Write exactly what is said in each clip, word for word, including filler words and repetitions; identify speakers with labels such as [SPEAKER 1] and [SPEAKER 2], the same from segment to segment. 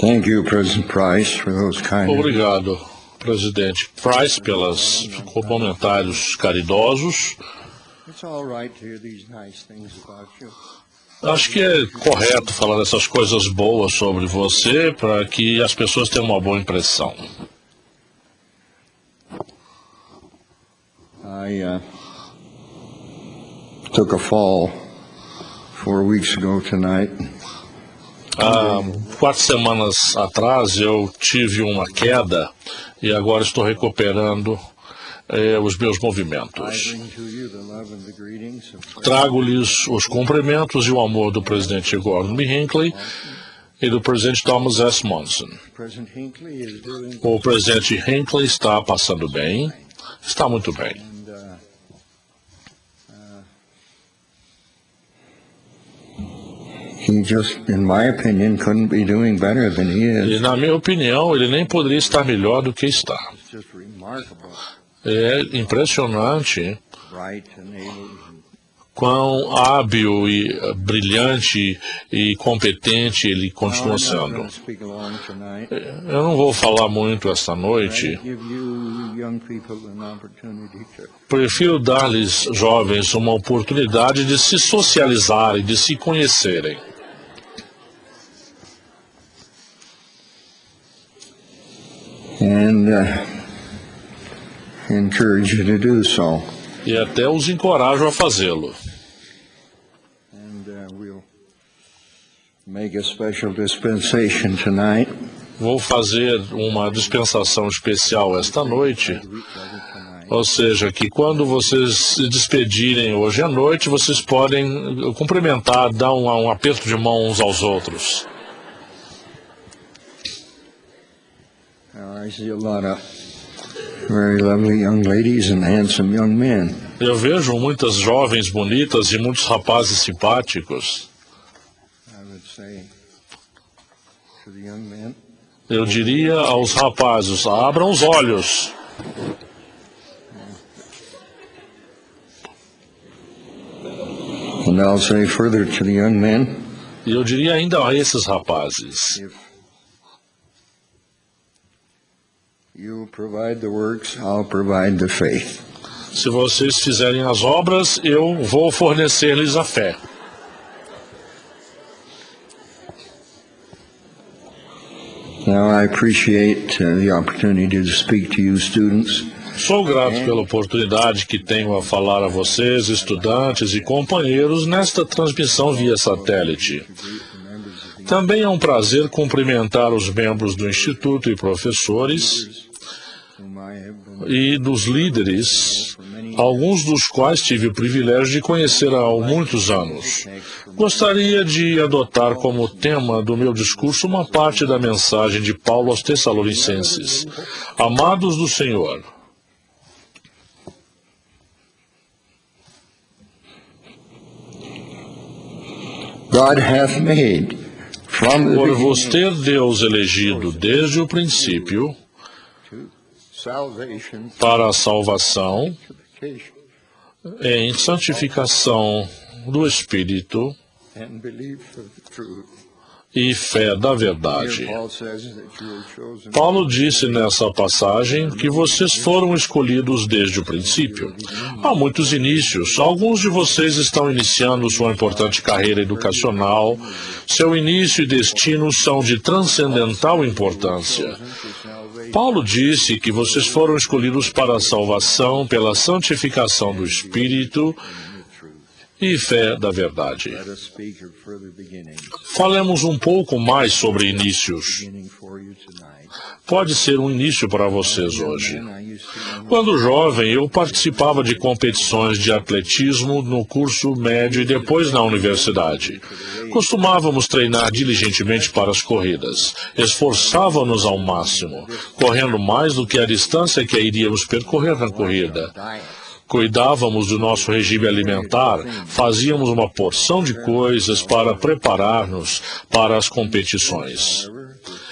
[SPEAKER 1] Thank you, President Price, for those kind
[SPEAKER 2] Obrigado, presidente Price, pelos comentários caridosos.
[SPEAKER 1] It's all right to hear these nice things about you.
[SPEAKER 2] Acho que é correto falar dessas coisas boas sobre você para que as pessoas tenham uma boa impressão.
[SPEAKER 1] I uh, took a fall four weeks ago tonight.
[SPEAKER 2] Há quatro semanas atrás eu tive uma queda e agora estou recuperando eh, os meus movimentos. Trago-lhes os cumprimentos e o amor do presidente Gordon B. Hinckley e do presidente Thomas S. Monson. O presidente Hinckley está passando bem, está muito bem.
[SPEAKER 1] He just, in my opinion, couldn't be doing better than he is.
[SPEAKER 2] E na minha opinião, ele nem poderia estar melhor do que está.
[SPEAKER 1] It's just remarkable,
[SPEAKER 2] É impressionante
[SPEAKER 1] bright and able.
[SPEAKER 2] quão hábil e eh, brilhante e competente ele
[SPEAKER 1] Now,
[SPEAKER 2] continua
[SPEAKER 1] I'm not
[SPEAKER 2] sendo.
[SPEAKER 1] going to speak long tonight.
[SPEAKER 2] Eu não vou falar muito esta noite.
[SPEAKER 1] I give you young people an opportunity to
[SPEAKER 2] Prefiro dar-lhes, jovens, uma oportunidade de se socializarem, de se conhecerem.
[SPEAKER 1] and uh, encourage you to do so.
[SPEAKER 2] E até os encorajo a fazê-lo.
[SPEAKER 1] And uh, we'll make a special dispensation tonight.
[SPEAKER 2] Vou fazer uma dispensação especial esta noite. Ou seja, que quando vocês se despedirem hoje à noite, vocês podem cumprimentar, dar um, um aperto de mão uns aos outros.
[SPEAKER 1] Now, I see a lot of very lovely young ladies and handsome young men.
[SPEAKER 2] Eu vejo muitas jovens bonitas e muitos rapazes simpáticos.
[SPEAKER 1] I would say to the young men,
[SPEAKER 2] Eu diria aos rapazes, abram os olhos.
[SPEAKER 1] and I'll say further to the young men,
[SPEAKER 2] E eu diria ainda a esses rapazes,
[SPEAKER 1] if you provide the works, I'll provide the faith.
[SPEAKER 2] se vocês fizerem as obras, eu vou fornecer-lhes a fé.
[SPEAKER 1] Now, I appreciate uh, the opportunity to speak to you students.
[SPEAKER 2] Sou grato pela oportunidade que tenho a falar a vocês, estudantes e companheiros, nesta transmissão via satélite. Também é um prazer cumprimentar os membros do Instituto e professores
[SPEAKER 1] whom I have been
[SPEAKER 2] e dos líderes, alguns dos quais tive o privilégio de conhecer há muitos anos. Gostaria de adotar como tema do meu discurso uma parte da mensagem de Paulo aos Tessalonicenses. Amados do Senhor,
[SPEAKER 1] God hath made from the
[SPEAKER 2] por vos
[SPEAKER 1] beginning
[SPEAKER 2] ter Deus elegido desde o princípio
[SPEAKER 1] salvation,
[SPEAKER 2] para a salvação
[SPEAKER 1] sanctification,
[SPEAKER 2] em santificação do Espírito
[SPEAKER 1] and belief of the truth.
[SPEAKER 2] e fé da
[SPEAKER 1] Here
[SPEAKER 2] verdade.
[SPEAKER 1] Paul says that you were chosen
[SPEAKER 2] Paulo disse nessa passagem que vocês foram escolhidos desde o princípio. Há muitos inícios. Alguns de vocês estão iniciando sua importante carreira educacional. Seu início e destino são de transcendental importância. Paulo disse que vocês foram escolhidos para a salvação pela santificação do Espírito e fé da verdade.
[SPEAKER 1] Let us speak of further beginnings.
[SPEAKER 2] Falemos um pouco mais sobre inícios.
[SPEAKER 1] Beginning for you tonight.
[SPEAKER 2] Pode ser um início para vocês hoje.
[SPEAKER 1] And I used to
[SPEAKER 2] Quando jovem, eu participava de competições de atletismo no curso médio e depois na universidade. Costumávamos treinar diligentemente para as corridas. Esforçávamos ao máximo, correndo mais do que a distância que iríamos percorrer na corrida.
[SPEAKER 1] diet.
[SPEAKER 2] Cuidávamos do nosso regime alimentar, fazíamos uma porção de coisas para preparar-nos para as competições.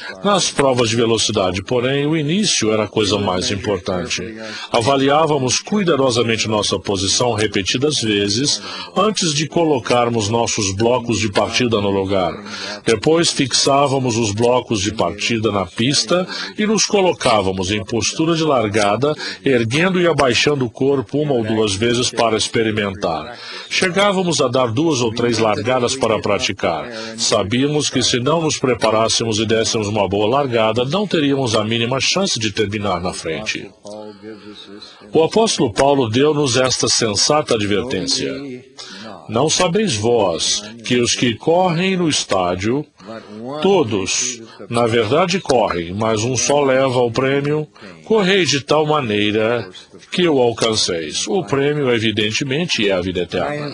[SPEAKER 2] Nas provas de velocidade, porém, o início era a coisa mais importante. Avaliávamos cuidadosamente nossa posição repetidas vezes antes de colocarmos nossos blocos de partida no lugar. Depois fixávamos os blocos de partida na pista e nos colocávamos em postura de largada, erguendo e abaixando o corpo uma ou duas vezes para experimentar. Chegávamos a dar duas ou três largadas para praticar. Sabíamos que se não nos preparássemos e dessemos uma boa largada, não teríamos a mínima chance de terminar na frente. O apóstolo Paulo deu-nos esta sensata advertência. Não sabeis vós que os que correm no estádio, todos, na verdade correm, mas um só leva o prêmio? Correi de tal maneira que o alcanceis. O prêmio, evidentemente, é a vida eterna.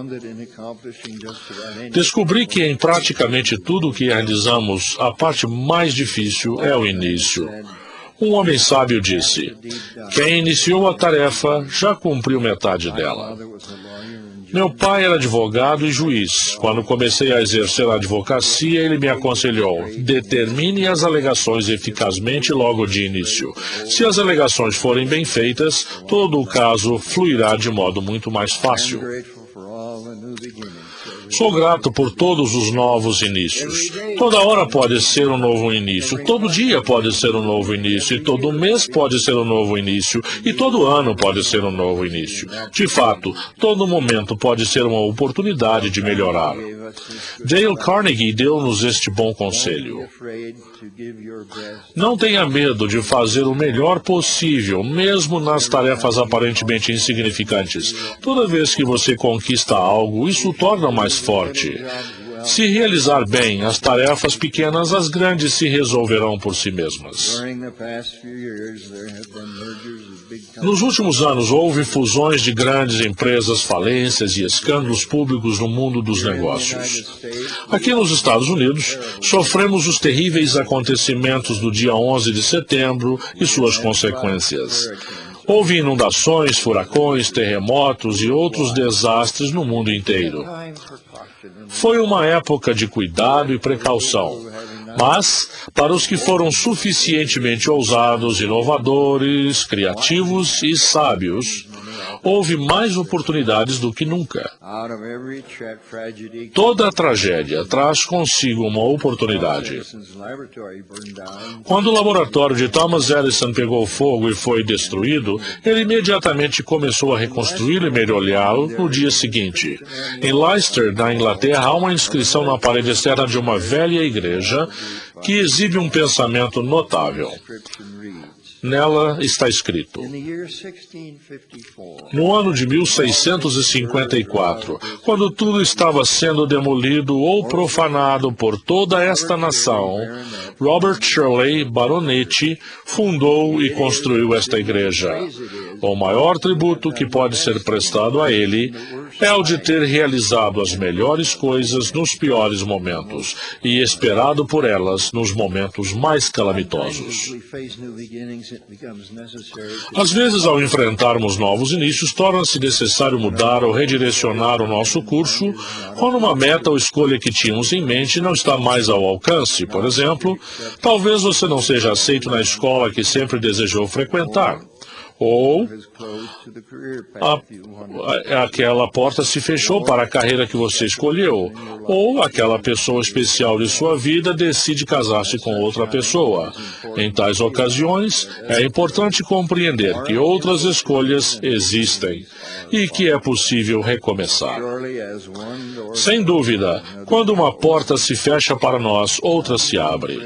[SPEAKER 2] Descobri que em praticamente tudo o que realizamos, a parte mais difícil é o início. Um homem sábio disse: quem iniciou a tarefa já cumpriu metade dela. Meu pai era advogado e juiz. Quando comecei a exercer a advocacia, ele me aconselhou: determine as alegações eficazmente logo de início. Se as alegações forem bem feitas, todo o caso fluirá de modo muito mais fácil. Sou grato por todos os novos inícios. Toda hora pode ser um novo início, todo dia pode ser um novo início, e todo mês pode ser um novo início, e todo ano pode ser um novo início. De fato, todo momento pode ser uma oportunidade de melhorar. Dale Carnegie deu-nos este bom conselho. Não tenha medo de fazer o melhor possível, mesmo nas tarefas aparentemente insignificantes. Toda vez que você conquista algo, isso o torna mais forte. Se realizar bem as tarefas pequenas, as grandes se resolverão por si mesmas. Nos últimos anos, houve fusões de grandes empresas, falências e escândalos públicos no mundo dos negócios. Aqui nos Estados Unidos, sofremos os terríveis acontecimentos do dia onze de setembro e suas consequências. Houve inundações, furacões, terremotos e outros desastres no mundo inteiro. Foi uma época de cuidado e precaução, mas, para os que foram suficientemente ousados, inovadores, criativos e sábios, houve mais oportunidades do que nunca. Toda tragédia traz consigo uma oportunidade. Quando o laboratório de Thomas Edison pegou fogo e foi destruído, ele imediatamente começou a reconstruí-lo e melhorá-lo no dia seguinte. Em Leicester, na Inglaterra, há uma inscrição na parede externa de uma velha igreja que exibe um pensamento notável. Nela está escrito: no ano de mil seiscentos e cinquenta e quatro, quando tudo estava sendo demolido ou profanado por toda esta nação, Robert Shirley, baronete, fundou e construiu esta igreja. O maior tributo que pode ser prestado a ele é o de ter realizado as melhores coisas nos piores momentos e esperado por elas nos momentos mais calamitosos. Às vezes, ao enfrentarmos novos inícios, torna-se necessário mudar ou redirecionar o nosso curso quando uma meta ou escolha que tínhamos em mente não está mais ao alcance. Por exemplo, talvez você não seja aceito na escola que sempre desejou frequentar. Ou a, a, aquela porta se fechou para a carreira que você escolheu, ou aquela pessoa especial de sua vida decide casar-se com outra pessoa. Em tais ocasiões, é importante compreender que outras escolhas existem e que é possível recomeçar. Sem dúvida, quando uma porta se fecha para nós, outra se abre.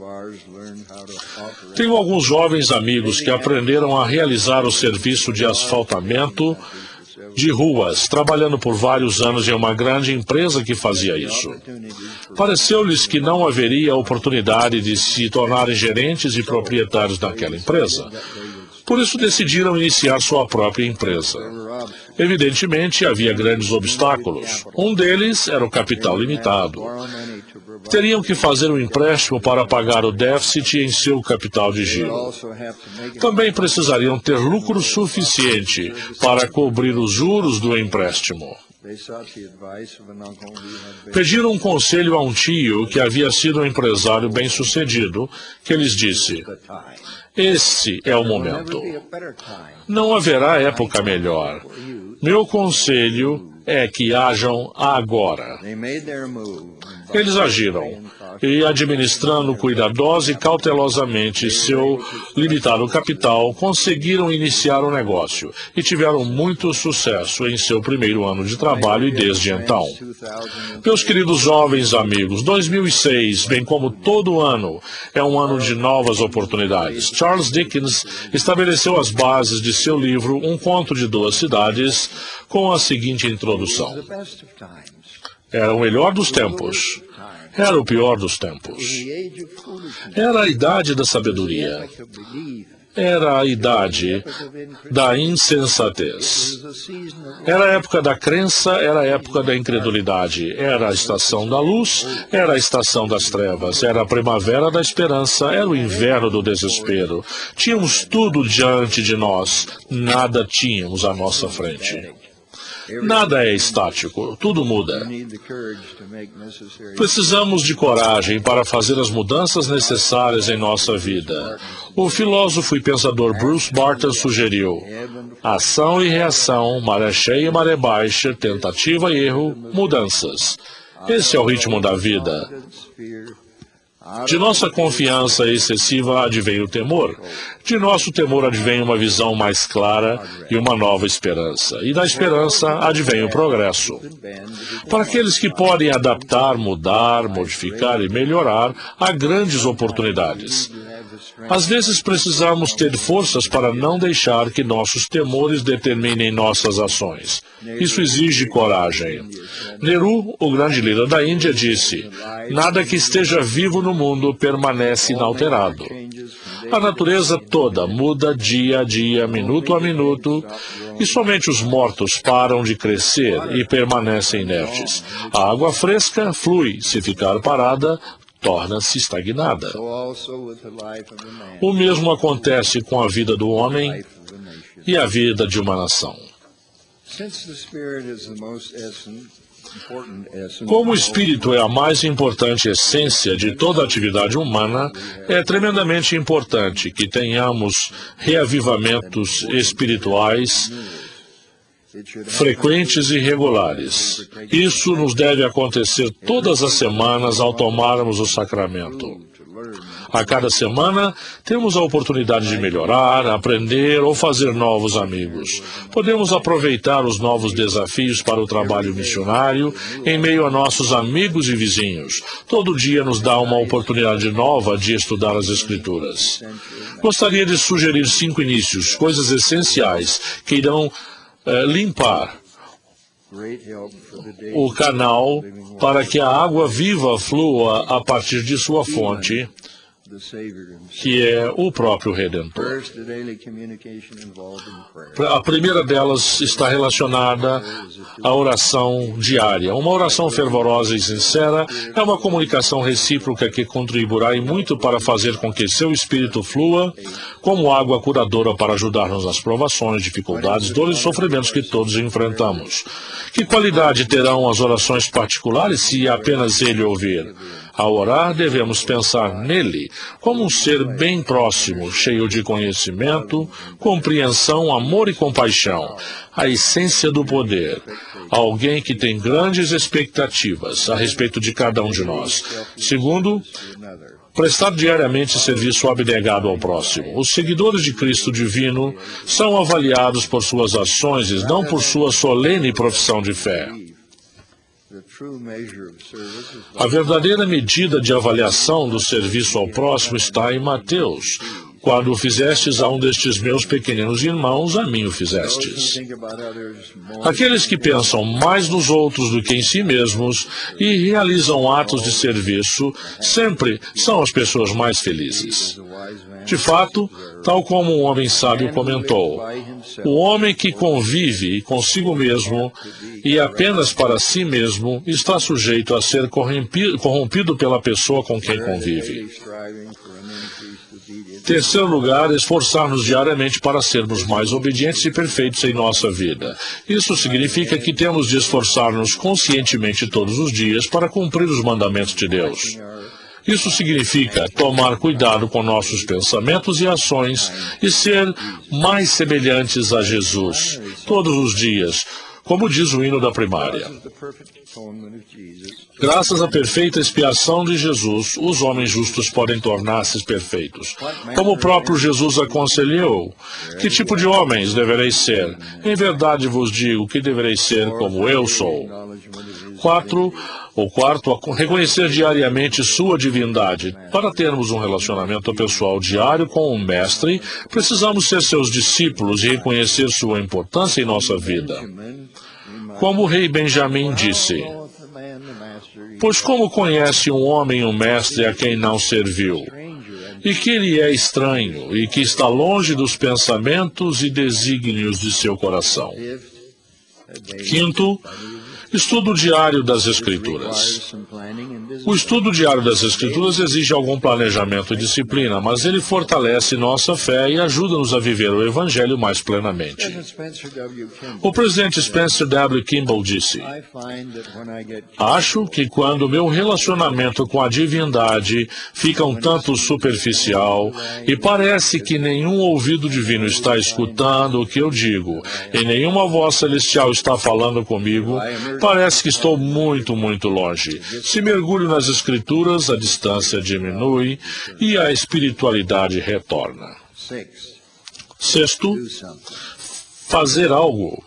[SPEAKER 2] Tenho alguns jovens amigos que aprenderam a realizar o serviço de asfaltamento de ruas, trabalhando por vários anos em uma grande empresa que fazia isso. Pareceu-lhes que não haveria oportunidade de se tornarem gerentes e proprietários daquela empresa. Por isso decidiram iniciar sua própria empresa. Evidentemente, havia grandes obstáculos. Um deles era o capital limitado. Teriam que fazer um empréstimo para pagar o déficit em seu capital de giro. Também precisariam ter lucro suficiente para cobrir os juros do empréstimo. Pediram um conselho a um tio que havia sido um empresário bem-sucedido, que lhes disse: esse é o momento. Não haverá época melhor. Meu conselho é que hajam agora. Eles agiram, e administrando cuidadosa e cautelosamente seu limitado capital, conseguiram iniciar o negócio e tiveram muito sucesso em seu primeiro ano de trabalho e desde então. Meus queridos jovens amigos, dois mil e seis, bem como todo ano, é um ano de novas oportunidades. Charles Dickens estabeleceu as bases de seu livro Um Conto de Duas Cidades com a seguinte introdução: era o melhor dos tempos, era o pior dos tempos. Era a idade da sabedoria, era a idade da insensatez. Era a época da crença, era a época da incredulidade. Era a estação da luz, era a estação das trevas. Era a primavera da esperança, era o inverno do desespero. Tínhamos tudo diante de nós, nada tínhamos à nossa frente. Nada é estático, tudo muda. Precisamos de coragem para fazer as mudanças necessárias em nossa vida. O filósofo e pensador Bruce Barton sugeriu: ação e reação, maré cheia e maré baixa, tentativa e erro, mudanças. Esse é o ritmo da vida. De nossa confiança excessiva advém o temor. De nosso temor advém uma visão mais clara e uma nova esperança. E da esperança advém o progresso. Para aqueles que podem adaptar, mudar, modificar e melhorar, há grandes oportunidades. Às vezes precisamos ter forças para não deixar que nossos temores determinem nossas ações. Isso exige coragem. Nehru, o grande líder da Índia, disse: nada que esteja vivo no mundo permanece inalterado. A natureza toda muda dia a dia, minuto a minuto, e somente os mortos param de crescer e permanecem inertes. A água fresca flui, se ficar parada, torna-se estagnada. O mesmo acontece com a vida do homem e a vida de uma nação. Como o espírito é a mais importante essência de toda a atividade humana, é tremendamente importante que tenhamos reavivamentos espirituais frequentes e regulares. Isso nos deve acontecer todas as semanas ao tomarmos o sacramento. A cada semana, temos a oportunidade de melhorar, aprender ou fazer novos amigos. Podemos aproveitar os novos desafios para o trabalho missionário em meio a nossos amigos e vizinhos. Todo dia nos dá uma oportunidade nova de estudar as Escrituras. Gostaria de sugerir cinco inícios, coisas essenciais que irão eh, limpar o canal para que a água viva flua a partir de sua fonte, que é o próprio Redentor. A primeira delas está relacionada à oração diária. Uma oração fervorosa e sincera é uma comunicação recíproca que contribuirá em muito para fazer com que seu espírito flua como água curadora para ajudar-nos nas provações, dificuldades, dores e sofrimentos que todos enfrentamos. Que qualidade terão as orações particulares se apenas ele ouvir? Ao orar, devemos pensar nele como um ser bem próximo, cheio de conhecimento, compreensão, amor e compaixão, a essência do poder, alguém que tem grandes expectativas a respeito de cada um de nós. Segundo, prestar diariamente serviço abnegado ao próximo. Os seguidores de Cristo Divino são avaliados por suas ações e não por sua solene profissão de fé. A verdadeira medida de avaliação do serviço ao próximo está em Mateus. Quando o fizestes a um destes meus pequeninos irmãos, a mim o fizestes. Aqueles que pensam mais nos outros do que em si mesmos e realizam atos de serviço sempre são as pessoas mais felizes. De fato, tal como um homem sábio comentou, o homem que convive consigo mesmo e apenas para si mesmo está sujeito a ser corrompido pela pessoa com quem convive. Terceiro lugar, esforçar-nos diariamente para sermos mais obedientes e perfeitos em nossa vida. Isso significa que temos de esforçar-nos conscientemente todos os dias para cumprir os mandamentos de Deus. Isso significa tomar cuidado com nossos pensamentos e ações e ser mais semelhantes a Jesus todos os dias, como diz o hino da primária. Graças à perfeita expiação de Jesus, os homens justos podem tornar-se perfeitos. Como o próprio Jesus aconselhou, que tipo de homens devereis ser? Em verdade vos digo que devereis ser como eu sou. Quatro, ou quarto, reconhecer diariamente sua divindade. Para termos um relacionamento pessoal diário com o Mestre, precisamos ser seus discípulos e reconhecer sua importância em nossa vida. Como o rei Benjamim disse, pois como conhece um homem o Mestre a quem não serviu, e que ele é estranho, e que está longe dos pensamentos e desígnios de seu coração. Quinto, estudo diário das Escrituras. O estudo diário das Escrituras exige algum planejamento e disciplina, mas ele fortalece nossa fé e ajuda-nos a viver o Evangelho mais plenamente. O presidente Spencer W. Kimball disse, acho que quando meu relacionamento com a divindade fica um tanto superficial e parece que nenhum ouvido divino está escutando o que eu digo e nenhuma voz celestial está falando comigo, parece que estou muito, muito longe. Se mergulho nas Escrituras, a distância diminui e a espiritualidade retorna. Sexto, fazer algo.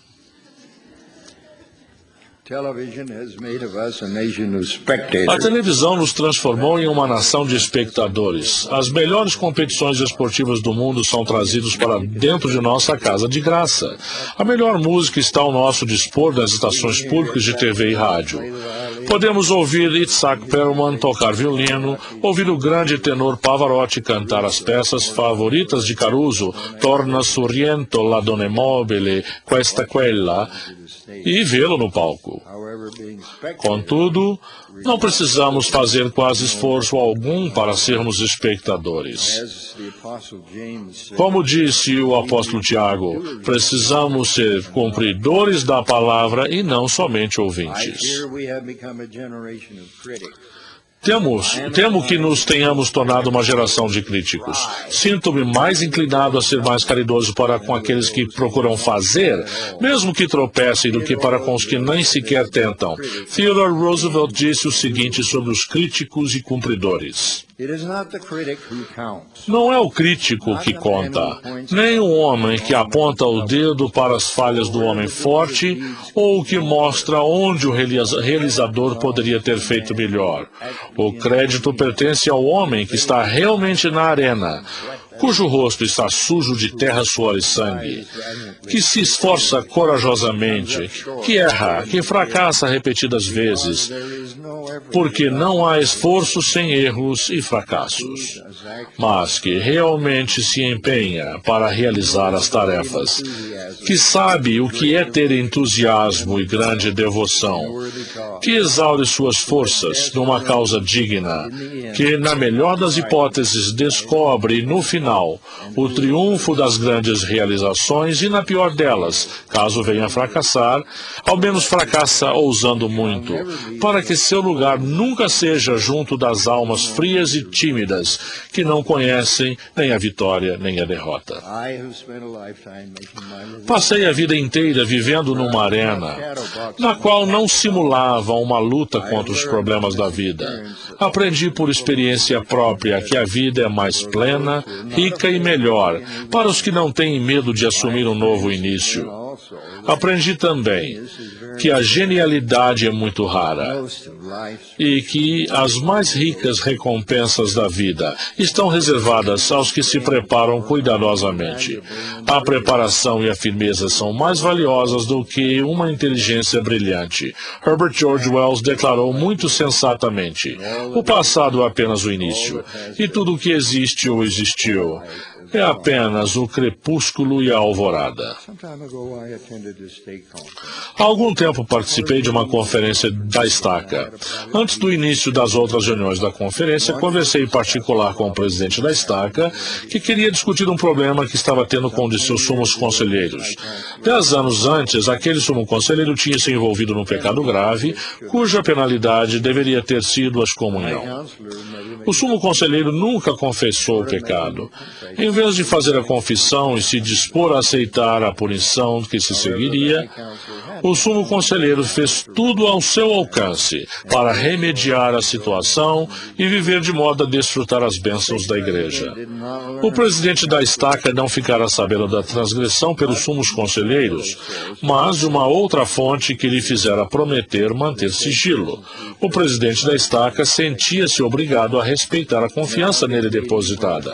[SPEAKER 2] A televisão nos transformou em uma nação de espectadores. As melhores competições esportivas do mundo são trazidas para dentro de nossa casa de graça. A melhor música está ao nosso dispor nas estações públicas de T V e rádio. Podemos ouvir Itzhak Perlman tocar violino, ouvir o grande tenor Pavarotti cantar as peças favoritas de Caruso, Torna Sorriento la donna mobile, questa quella, e vê-lo no palco. Contudo, não precisamos fazer quase esforço algum para sermos espectadores. Como disse o apóstolo Tiago, precisamos ser cumpridores da palavra e não somente ouvintes. Temos, temo que nos tenhamos tornado uma geração de críticos. Sinto-me mais inclinado a ser mais caridoso para com aqueles que procuram fazer, mesmo que tropecem, do que para com os que nem sequer tentam. Theodore Roosevelt disse o seguinte sobre os críticos e cumpridores. Não é o crítico que conta, nem o homem que aponta o dedo para as falhas do homem forte ou que mostra onde o realizador poderia ter feito melhor. O crédito pertence ao homem que está realmente na arena, cujo rosto está sujo de terra, suor e sangue, que se esforça corajosamente, que erra, que fracassa repetidas vezes, porque não há esforço sem erros e fracassos, mas que realmente se empenha para realizar as tarefas, que sabe o que é ter entusiasmo e grande devoção, que exaure suas forças numa causa digna, que, na melhor das hipóteses, descobre no final o triunfo das grandes realizações e, na pior delas, caso venha a fracassar, ao menos fracassa ousando muito, para que seu lugar nunca seja junto das almas frias e tímidas que não conhecem nem a vitória nem a derrota. Passei a vida inteira vivendo numa arena na qual não simulava uma luta contra os problemas da vida. Aprendi por experiência própria que a vida é mais plena, rica e melhor para os que não têm medo de assumir um novo início. Aprendi também que a genialidade é muito rara e que as mais ricas recompensas da vida estão reservadas aos que se preparam cuidadosamente. A preparação e a firmeza são mais valiosas do que uma inteligência brilhante. Herbert George Wells declarou muito sensatamente: o passado é apenas o início, e tudo o que existe ou existiu é apenas o crepúsculo e a alvorada. Há algum tempo participei de uma conferência da Estaca. Antes do início das outras reuniões da conferência, conversei em particular com o presidente da Estaca, que queria discutir um problema que estava tendo com um de seus sumos conselheiros. Dez anos antes, aquele sumo conselheiro tinha se envolvido num pecado grave, cuja penalidade deveria ter sido a excomunhão. O sumo conselheiro nunca confessou o pecado. Em vez de fazer a confissão e se dispor a aceitar a punição que se seguiria, o sumo conselheiro fez tudo ao seu alcance para remediar a situação e viver de modo a desfrutar as bênçãos da igreja. O presidente da Estaca não ficará sabendo da transgressão pelos sumos conselheiros, mas de uma outra fonte que lhe fizera prometer manter sigilo. O presidente da Estaca sentia-se obrigado a respeitar a confiança nele depositada.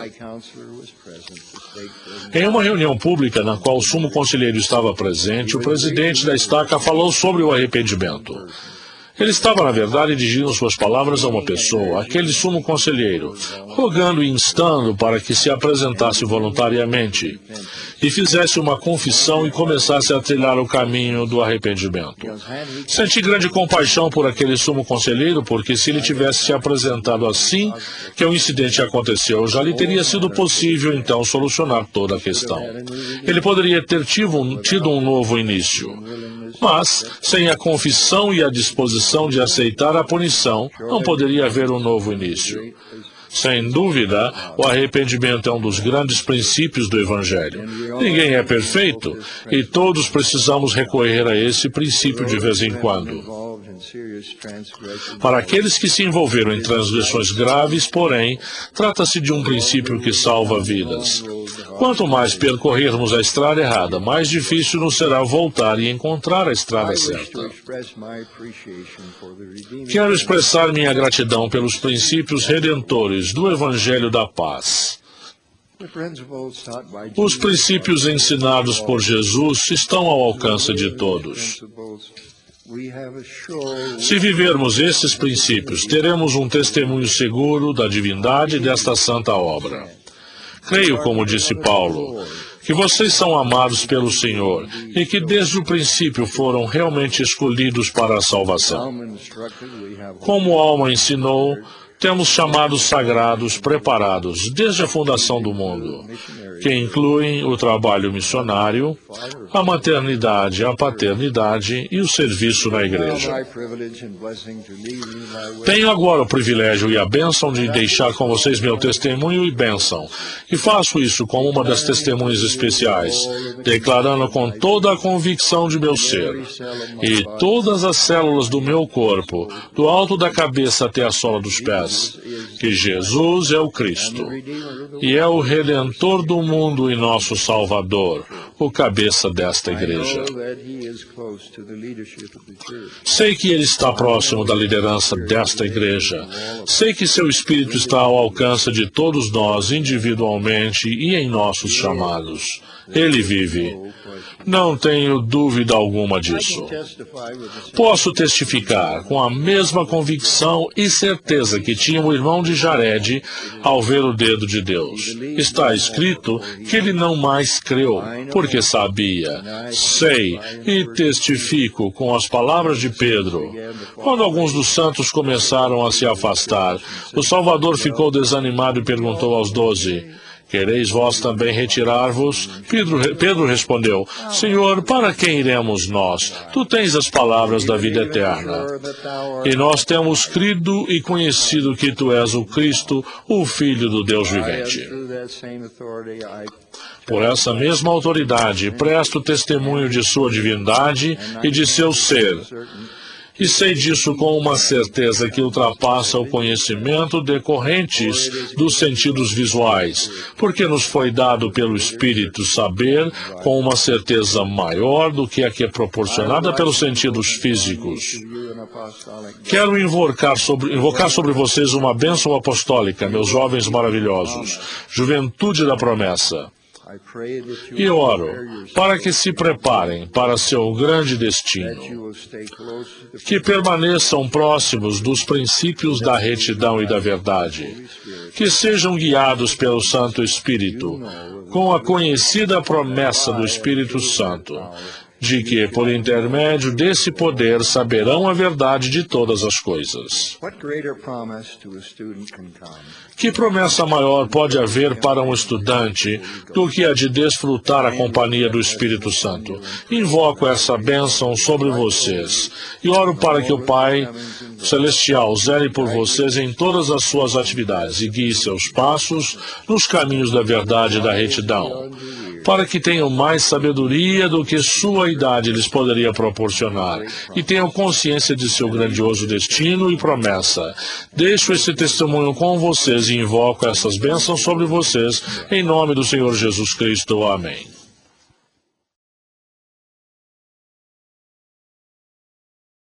[SPEAKER 2] Em uma reunião pública na qual o sumo conselheiro estava presente, o presidente da Estaca falou sobre o arrependimento. Ele estava, na verdade, dirigindo suas palavras a uma pessoa, aquele sumo conselheiro, rogando e instando para que se apresentasse voluntariamente e fizesse uma confissão e começasse a trilhar o caminho do arrependimento. Senti grande compaixão por aquele sumo conselheiro, porque se ele tivesse se apresentado assim que o incidente aconteceu, já lhe teria sido possível, então, solucionar toda a questão. Ele poderia ter tido um, tido um novo início. Mas, sem a confissão e a disposição de aceitar a punição, não poderia haver um novo início. Sem dúvida, o arrependimento é um dos grandes princípios do Evangelho. Ninguém é perfeito e todos precisamos recorrer a esse princípio de vez em quando. Para aqueles que se envolveram em transgressões graves, porém, trata-se de um princípio que salva vidas. Quanto mais percorrermos a estrada errada, mais difícil nos será voltar e encontrar a estrada certa. Quero expressar minha gratidão pelos princípios redentores do Evangelho da Paz. Os princípios ensinados por Jesus estão ao alcance de todos. Se vivermos esses princípios, teremos um testemunho seguro da divindade desta santa obra. Creio, como disse Paulo, que vocês são amados pelo Senhor e que desde o princípio foram realmente escolhidos para a salvação. Como Alma ensinou, temos chamados sagrados preparados desde a fundação do mundo, que incluem o trabalho missionário, a maternidade, a paternidade e o serviço na igreja. Tenho agora o privilégio e a bênção de deixar com vocês meu testemunho e bênção, e faço isso como uma das testemunhas especiais, declarando com toda a convicção de meu ser, e todas as células do meu corpo, do alto da cabeça até a sola dos pés, que Jesus é o Cristo, e é o Redentor do mundo e nosso Salvador, o cabeça desta igreja. Sei que ele está próximo da liderança desta igreja. Sei que seu Espírito está ao alcance de todos nós individualmente e em nossos chamados. Ele vive. Não tenho dúvida alguma disso. Posso testificar com a mesma convicção e certeza que tinha o irmão de Jared ao ver o dedo de Deus. Está escrito que ele não mais creu, porque sabia. Sei e testifico com as palavras de Pedro. Quando alguns dos santos começaram a se afastar, o Salvador ficou desanimado e perguntou aos doze: quereis vós também retirar-vos? Pedro, Pedro respondeu: Senhor, para quem iremos nós? Tu tens as palavras da vida eterna. E nós temos crido e conhecido que tu és o Cristo, o Filho do Deus vivente. Por essa mesma autoridade, presto testemunho de sua divindade e de seu ser. E sei disso com uma certeza que ultrapassa o conhecimento decorrentes dos sentidos visuais, porque nos foi dado pelo Espírito saber com uma certeza maior do que a que é proporcionada pelos sentidos físicos. Quero invocar sobre, invocar sobre vocês uma bênção apostólica, meus jovens maravilhosos, juventude da promessa. E oro para que se preparem para seu grande destino, que permaneçam próximos dos princípios da retidão e da verdade, que sejam guiados pelo Santo Espírito, com a conhecida promessa do Espírito Santo, de que, por intermédio desse poder, saberão a verdade de todas as coisas. Que promessa maior pode haver para um estudante do que a de desfrutar a companhia do Espírito Santo? Invoco essa bênção sobre vocês e oro para que o Pai Celestial zele por vocês em todas as suas atividades e guie seus passos nos caminhos da verdade e da retidão, para que tenham mais sabedoria do que sua idade lhes poderia proporcionar e tenham consciência de seu grandioso destino e promessa. Deixo esse testemunho com vocês e invoco essas bênçãos sobre vocês, em nome do Senhor Jesus Cristo. Amém.